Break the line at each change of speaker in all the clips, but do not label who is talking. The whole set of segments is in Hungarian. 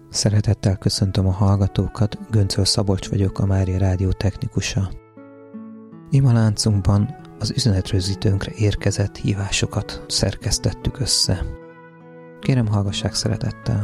Szeretettel köszöntöm a hallgatókat, Göncöl Szabolcs vagyok, a Mária Rádió technikusa. Imaláncunkban az üzenetrögzítőnkre érkezett hívásokat szerkesztettük össze. Kérem, hallgassák szeretettel!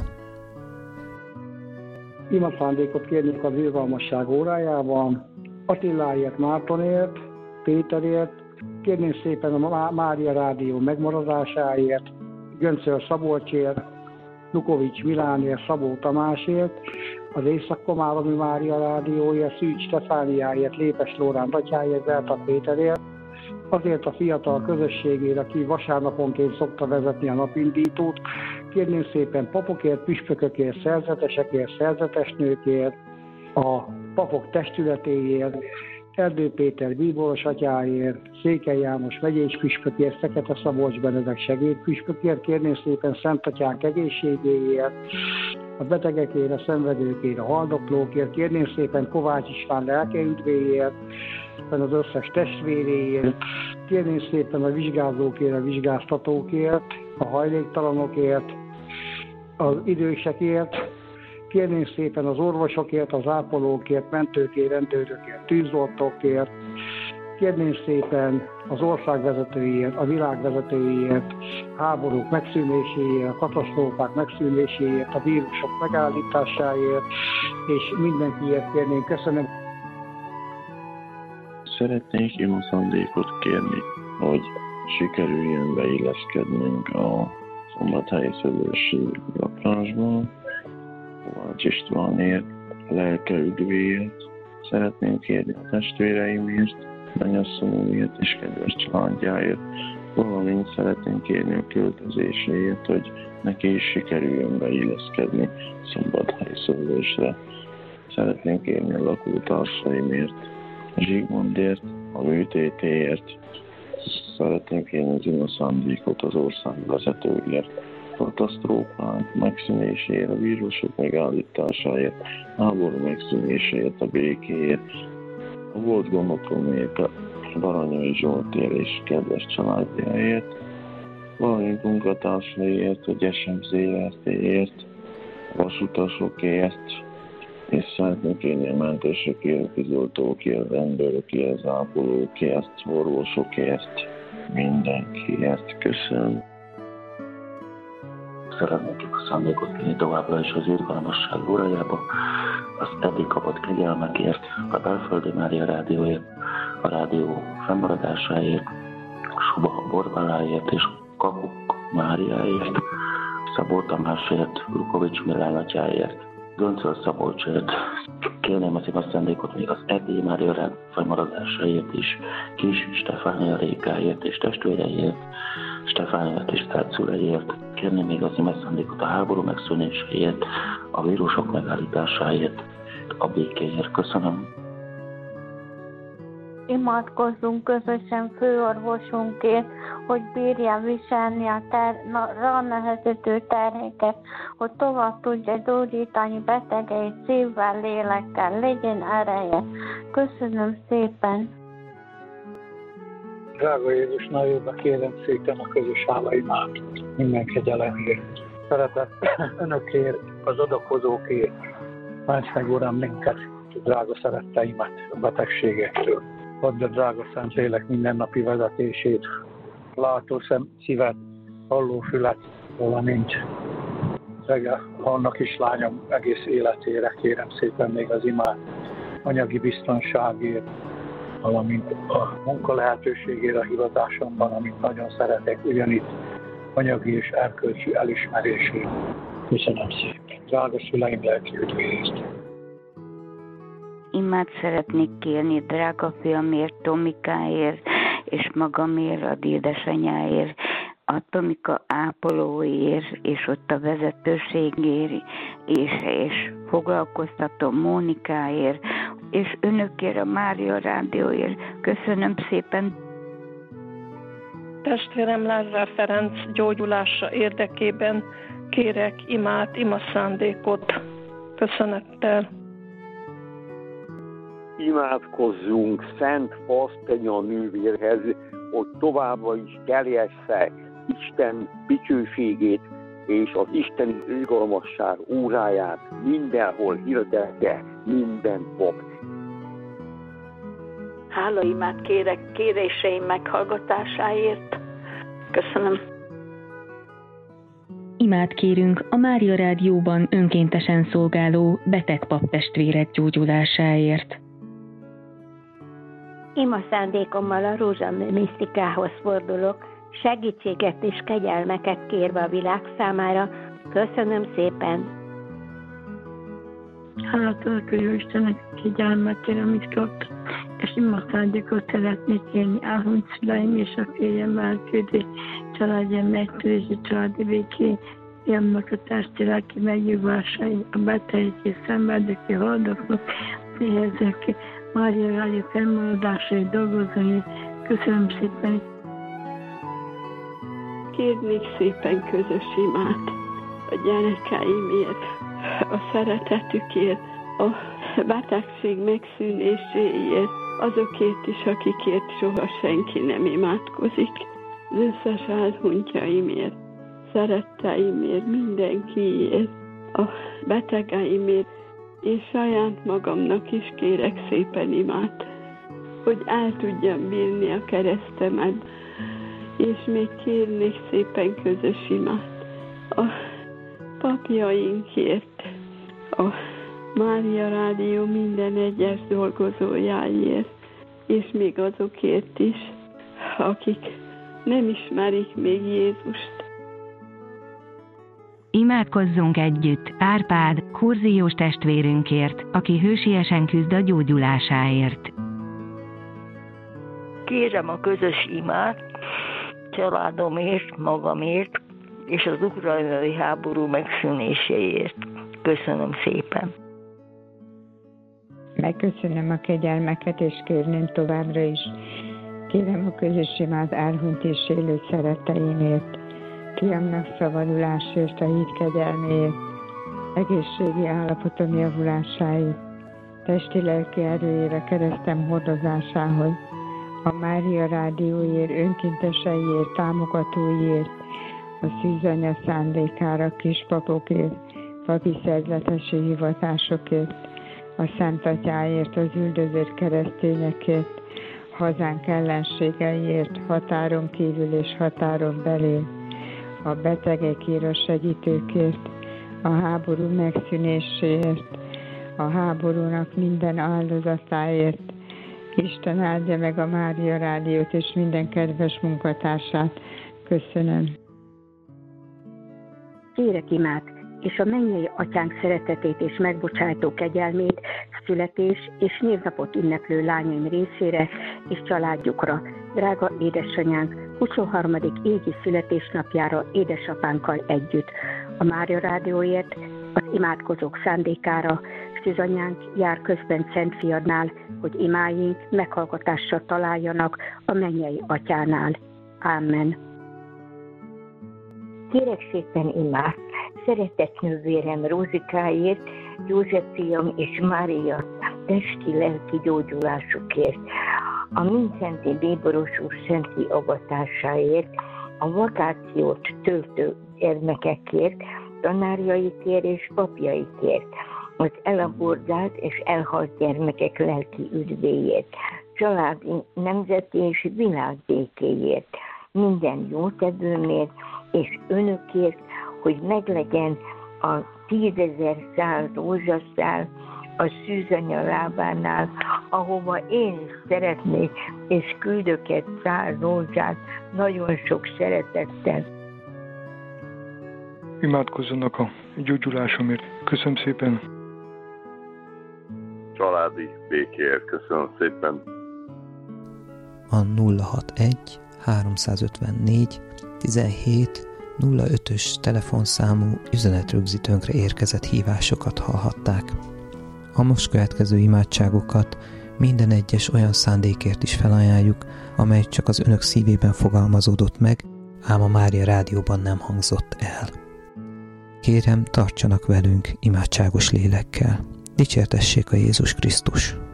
Ima szándékot kérnék az irgalmasság órájában, Attiláért, Mártonért, Péterért, kérném szépen a Mária Rádió megmaradásáért, Göncöl Szabolcsért, Lukovics Milánért, Szabó Tamásért, az Észak-Komáromi Mária Rádióért, Szűcs Stefániáért, Lépes Lóránt atyáért, Belta Péterért, azért a fiatal közösségért, aki vasárnaponként szokta vezetni a napindítót, kérném szépen papokért, püspökökért, szerzetesekért, szerzetesnőkért, a papok testületéért, Erdő Péter bíboros atyáért, Székely János megyés püspökért, Fekete Szabolcs Benedek segédpüspökért, kérném szépen Szent Atyánk egészségéért, a betegekért, a szenvedőkért, a haldoklókért, kérném szépen Kovács István lelkeüdvéért, az összes testvéréért, kérném szépen a vizsgázókért, a vizsgáztatókért, a hajléktalanokért, az idősekért, kérném szépen az orvosokért, az ápolókért, mentőkért, rendőrökért, tűzoltókért, kérném szépen az országvezetőiért, a világvezetőiért, háborúk megszűnéséért, a katasztrófák megszűnéséért, a vírusok megállításáért, és mindenkiért kérném. Köszönöm.
Szeretnék ima szándékot kérni, hogy sikerüljön beilleszkednünk a Szombathelyi Szövősi lakásban, Kovács Istvánért, lelkeüdvéért. Szeretném kérni a testvéreimért, mennyasszonyomért és kedves családjáért, valamint szeretném kérni a költözéséért, hogy neki is sikerüljön beilleszkedni Szombathelyi Szövősre. Szeretném kérni a lakótársaimért, Zsigmondért, a műtétéért. Szeretném kérni az ima szándékot az ország vezetőért, katasztrófák megszűnéséért, a vírusok megállításáért, háború megszűnéséért, a békéért, a volt gondokomért, a Baranyai Zsoltért és kedves családjáért, valamint munkatársaiért, a Gyesem ZRT-ért, a vasutasokért, és szeretnék kérni a mentősökért, a tűzoltókért, a rendőrökért, az ápolókért, orvosokért, mindenkiért. Köszönöm.
Szeretnék a szándékot kérni továbbra is az irgalmasság órájába, az eddig kapott kegyelmekért, a Belföldi Mária Rádióért, a rádió fennmaradásáért, Suba Borbáláért és Kakuk Máriáért, Szabó Tamásért, Lukovics Milán atyáért, Göncöl Szabolcsért. Kérném az ima szándékot még az Erdélyi Mária Rádió fennmaradásáért is, Kis Stefánia Rékáért és testvéreiért, Stefánia tisztelt szüleiért. Kérném még az ima szándékot a háború megszűnéséért, a vírusok megállításáért, a békéért. Köszönöm.
Imádkozzunk közösen főorvosunkért, hogy bírja viselni a ránehezítő terhéket, hogy tovább tudja gyógyítani betegeit szívvel, lélekkel, legyen ereje. Köszönöm szépen!
Drága Jézus nevében kérem szépen a közös hálaimát minden kegyelemért. Szeretett önökért, az adakozókért, ments meg Uram minket, drága szeretteimet a betegségektől. Add a drága Szentlélek mindennapi vezetését, látó szívet, halló fület, valamint annak is lányom egész életére kérem szépen még az imát, anyagi biztonságért, valamint a munka lehetőségére a hivatásomban, amit nagyon szeretek, ugyanitt anyagi és erkölcsi elismerését. Köszönöm szépen. Drága szüleim lelki üdvéért.
Imát szeretnék kérni drága fiamért, Tomikáért, és magamért, a édesanyáért, a Tomika ápolóért, és ott a vezetőségért, és foglalkoztató Mónikáért, és önökért a Mária Rádióért. Köszönöm szépen!
Testvérem Lázár Ferenc gyógyulása érdekében kérek imát, ima szándékot. Köszönettel!
Imádkozzunk Szent Fasztenya nővérhez, hogy továbbra is terjessze Isten dicsőségét és az Isten irgalmasság óráját mindenhol hirdette minden pap.
Hálaimát kérek kéréseim meghallgatásáért. Köszönöm.
Imát kérünk a Mária Rádióban önkéntesen szolgáló beteg paptestvérek gyógyulásáért.
Ima szándékommal a rózsamű misztikához fordulok, segítséget és kegyelmeket kérve a világ számára. Köszönöm szépen!
Hálát adok a Jóistennek kegyelmekért, amit kaptam, és ima szándékot szeretnék élni elhunyt szüleim és a férjem elküldi családja megtörési családi béké, fiamnak a testi lelki megnyugvásai, a betegek szenvedőké, haldoklók, éhezőké, Mária Rádió fennmaradásai, dolgozói. Köszönöm szépen!
Kérnék szépen közös imát a gyerekeimért, a szeretetükért, a betegség megszűnéséért, azokért is, akikért soha senki nem imádkozik, az összes elhunytjaimért, szeretteimért, mindenkiért, a betegeimért, és saját magamnak is kérek szépen imát, hogy el tudjam bírni a keresztemet, és még kérnék szépen közös imát a papjainkért, a Mária Rádió minden egyes dolgozójáért, és még azokért is, akik nem ismerik még Jézust.
Imádkozzunk együtt Árpád, kurziós testvérünkért, aki hősiesen küzd a gyógyulásáért.
Kérem a közös imát családomért, magamért és az ukrajnai háború megszűnéséért. Köszönöm szépen.
Megköszönöm a kegyelmeket, és kérném továbbra is. Kérem a közös imát elhunyt és élő szeretteimért, fiamnak szabadulásért, a hit kegyelméért, egészségi állapotom javulásáért, testi-lelki erőjére, keresztem hordozásához, a Mária Rádióért, önkénteseiért, támogatóiért, a szűzanya szándékára, kispapokért, papi szerzetesi hivatásokért, a Szent Atyáért, az üldözött keresztényekért, hazánk ellenségeiért, határon kívül és határon belül, a betegekért, a segítőkért, a háború megszűnéséért, a háborúnak minden áldozatáért. Isten áldja meg a Mária Rádiót és minden kedves munkatársát. Köszönöm.
Kérek imát, és a mennyei atyánk szeretetét és megbocsájtó kegyelmét születés és névnapot ünneplő lányaim részére és családjukra, drága édesanyánk 23. égi születésnapjára édesapánkkal együtt, a Mária Rádióért, az imádkozók szándékára, szűzanyánk jár közben Szent Fiadnál, hogy imáink meghallgatásra találjanak a mennyei atyánál. Amen.
Kérek szépen imát szeretett nővérem Rózikáért, József fiam és Mária testi-lelki gyógyulásukért, a Mindszenty Bíboros úr szentli avatásáért, a vakációt töltő gyermekekért, tanárjaikért és papjaikért, az elabordált és elhalt gyermekek lelki üdvéért, családi, nemzeti és világbékéért, minden jótevőmért és önökért, hogy meglegyen a 10 000 szál rózsaszál a szűzanya lábánál, ahova én is szeretnék, és küldök egy szál rózsát nagyon sok szeretettel.
Imádkozzanak a gyógyulásomért. Köszönöm szépen.
Családi békéért köszönöm szépen.
A 061 354 17 05-ös telefonszámú üzenetrögzítőnkre érkezett hívásokat hallhatták. A most következő imádságokat minden egyes olyan szándékért is felajánljuk, amely csak az önök szívében fogalmazódott meg, ám a Mária Rádióban nem hangzott el. Kérem, tartsanak velünk imádságos lélekkel. Dicsértessék a Jézus Krisztus!